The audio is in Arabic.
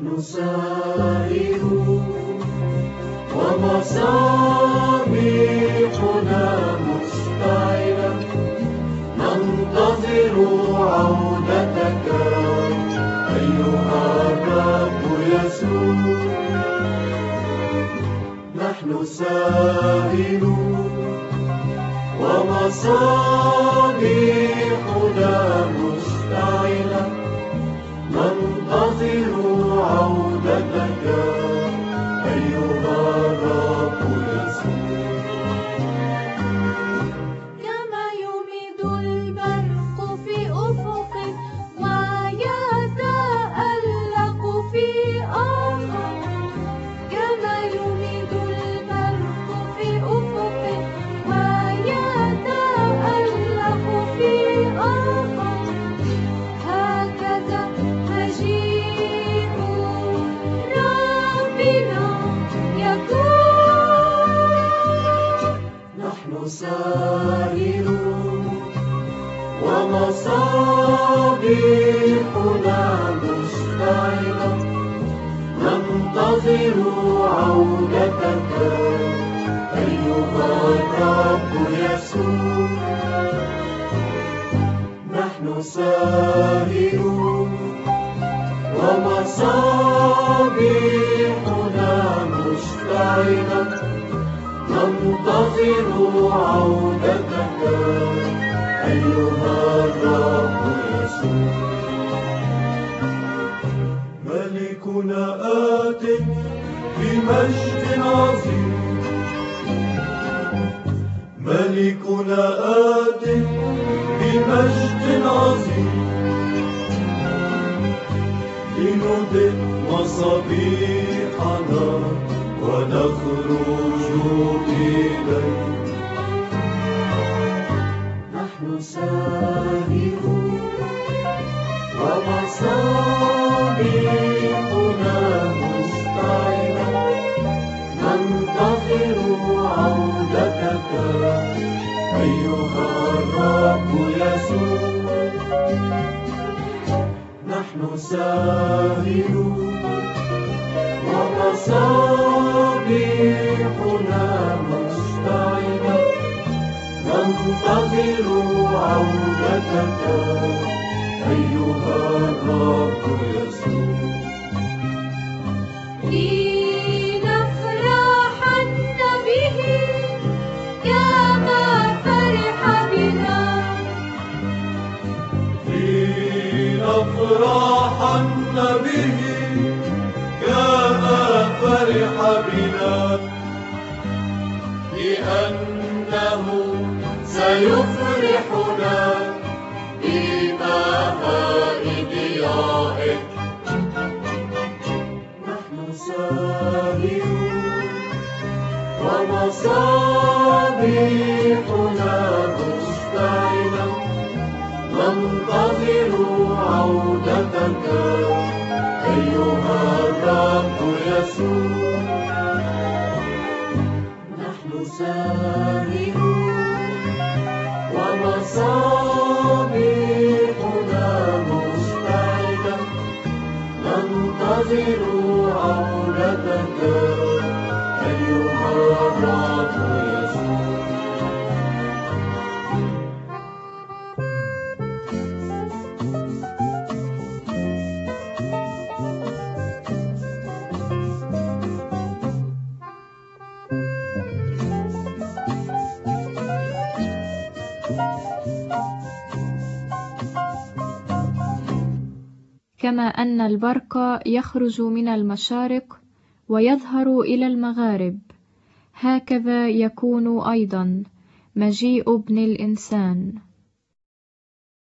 نحن سائرون ومصابيحنا مشتعلة ننتظر عودتك أيها الرب يسوع. نحن سائرون ومصابيحنا مشتعلة ننتظر عودتك أيها الرب يسوع. كما يميد البرق في أفق ويتألق في آخر، كما يميد البرق في أفق ويتألق في آخر، هكذا مجيء ربنا يكون. نحن سائرون ومصابيحنا مشتعلة ننتظر عودتك أيها الرب يسوع. نحن سائرون ومصابيحنا مشتعلة ننتظر عودتك أيها الرب يسوع. ملكنا آت بمجد عظيم، ملكنا آت بمجد عظيم، لنضئ مصابيحنا ونخرج إليه. نحن سائرون ومصابيحنا مشتعلة ننتظر عودتك أيها الرب يسوع. نحن سائرون ومصابيحنا مشتعلة ننتظر عودتك أيها الرب يسوع. لنفرحن به كما فرح بنا، لنفرحن به كما فرح بنا، لأنه سيفرحنا ببهاء ضيائه. نحن سائرون ومصابيحنا مشتعلة ننتظر عودتك أيها الرب يسوع. نحن سائرون ومصابيحنا مشتعلة ننتظر عودتك أيها الرب يسوع. كما أن البرق يخرج من المشارق ويظهر إلى المغارب، هكذا يكون أيضا مجيء ابن الإنسان.